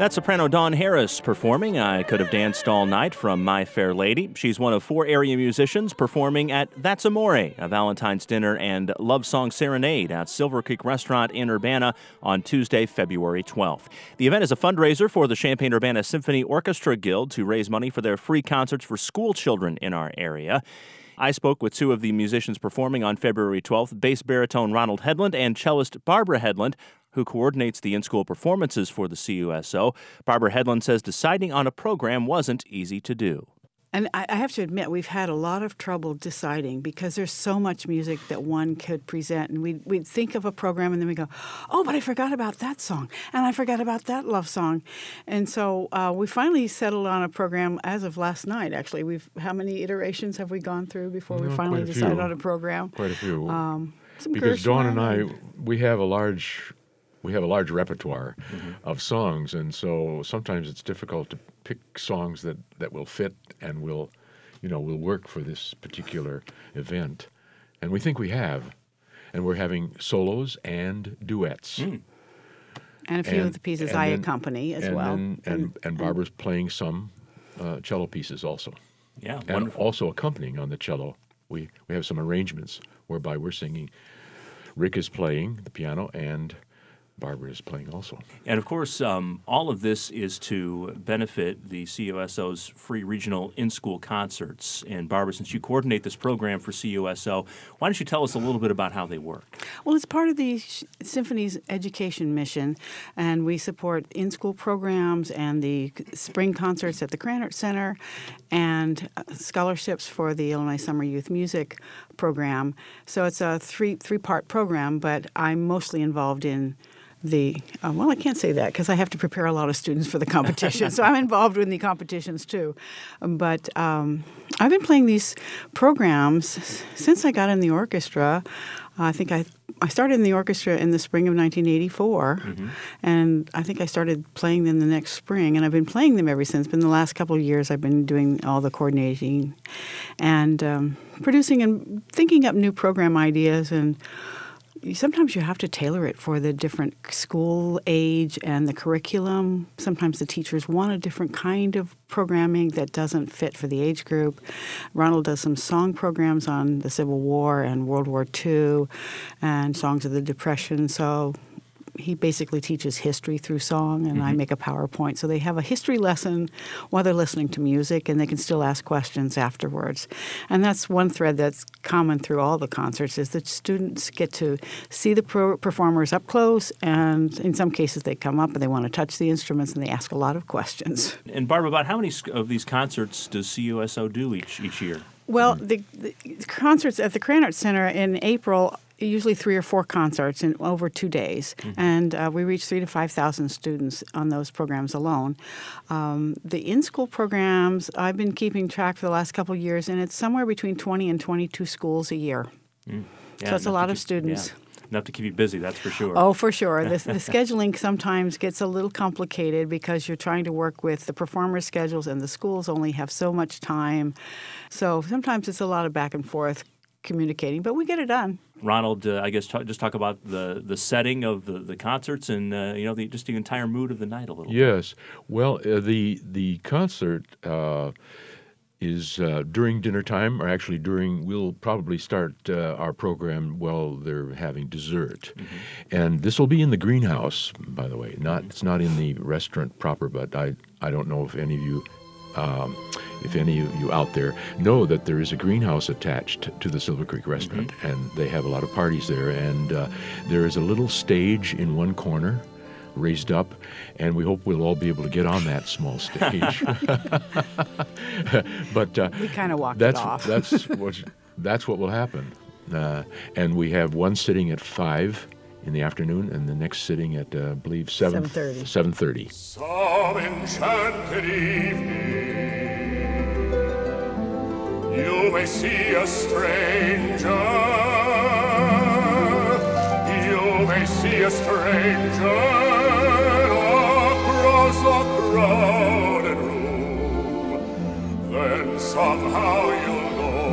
That's soprano Dawn Harris performing I Could Have Danced All Night from My Fair Lady. She's one of 4 area musicians performing at That's Amore, a Valentine's dinner and love song serenade at Silver Creek Restaurant in Urbana on Tuesday, February 12th. The event is a fundraiser for the Champaign-Urbana Symphony Orchestra Guild to raise money for their free concerts for school children in our area. I spoke with 2 of the musicians performing on February 12th, bass baritone Ronald Hedlund and cellist Barbara Hedlund, who coordinates the in-school performances for the CUSO. Barbara Hedlund says deciding on a program wasn't easy to do. And I have to admit, we've had a lot of trouble deciding because there's so much music that one could present. And we'd think of a program and then we go, oh, but I forgot about that song. And I forgot about that love song. And so we finally settled on a program as of last night, actually. How many iterations have we gone through before we finally decided on a program? Quite a few. Because Dawn and I, we have a large repertoire of songs, and so sometimes it's difficult to pick songs that will fit and will work for this particular event. And we think we have. And we're having solos and duets. And a few of the pieces I accompany as well. And Barbara's playing some cello pieces also. Yeah, and wonderful. Also accompanying on the cello. We have some arrangements whereby we're singing. Rick is playing the piano and Barbara is playing also. And of course, all of this is to benefit the CUSO's free regional in-school concerts. And Barbara, since you coordinate this program for CUSO, why don't you tell us a little bit about how they work? Well, it's part of the Symphony's education mission, and we support in-school programs and the spring concerts at the Krannert Center and scholarships for the Illinois Summer Youth Music Program. So it's a three-part program, but I'm mostly involved in I can't say that because I have to prepare a lot of students for the competition. So I'm involved in the competitions too. But I've been playing these programs since I got in the orchestra. I think I started in the orchestra in the spring of 1984, and I think I started playing them the next spring, and I've been playing them ever since. But in the last couple of years, I've been doing all the coordinating and producing and thinking up new program ideas, and sometimes you have to tailor it for the different school age and the curriculum. Sometimes the teachers want a different kind of programming that doesn't fit for the age group. Ronald does some song programs on the Civil War and World War II and songs of the Depression. So he basically teaches history through song, and I make a PowerPoint. So they have a history lesson while they're listening to music, and they can still ask questions afterwards. And that's one thread that's common through all the concerts, is that students get to see the performers up close, and in some cases they come up and they want to touch the instruments, and they ask a lot of questions. And Barbara, about how many of these concerts does CUSO do each year? Well, the concerts at the Krannert Center in April, usually 3 or 4 concerts in over 2 days, and we reach 3,000 to 5,000 students on those programs alone. The in-school programs, I've been keeping track for the last couple of years, and it's somewhere between 20 and 22 schools a year. Yeah, so it's a lot of students. Yeah. Enough to keep you busy, that's for sure. Oh, for sure. The scheduling sometimes gets a little complicated because you're trying to work with the performers' schedules, and the schools only have so much time. So sometimes it's a lot of back and forth communicating, but we get it done. Ronald, I guess just talk about the setting of the concerts and just the entire mood of the night a little. Yes. Well, the concert is during dinner time, or actually we'll probably start our program while they're having dessert. And this will be in the greenhouse, by the way. It's not in the restaurant proper, but I don't know if any of you out there know that there is a greenhouse attached to the Silver Creek Restaurant, and they have a lot of parties there. And there is a little stage in one corner raised up, and we hope we'll all be able to get on that small stage. But we kind of walked it off. That's what will happen. And we have one sitting at 5 in the afternoon, and the next sitting at, I believe, 7:30. Some enchanted evening, you may see a stranger. You may see a stranger across a crowded room. Then somehow you'll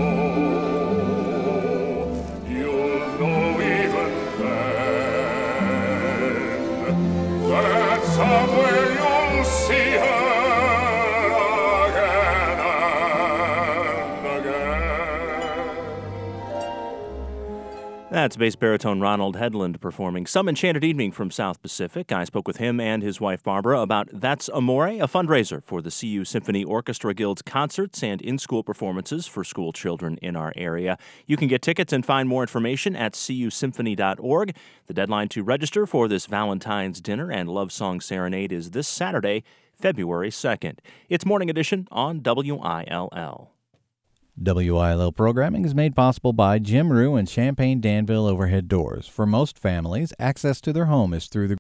know even then that somewhere you'll to see her again and again. That's bass baritone Ronald Headland performing Some Enchanted Evening from South Pacific. I spoke with him and his wife Barbara about That's Amore, a fundraiser for the CU Symphony Orchestra Guild's concerts and in-school performances for school children in our area. You can get tickets and find more information at cusymphony.org. The deadline to register for this Valentine's Dinner and Love Song Serenade is this Saturday, February 2nd. It's Morning Edition on WILL. WILL programming is made possible by Jim Rue and Champaign Danville Overhead Doors. For most families, access to their home is through the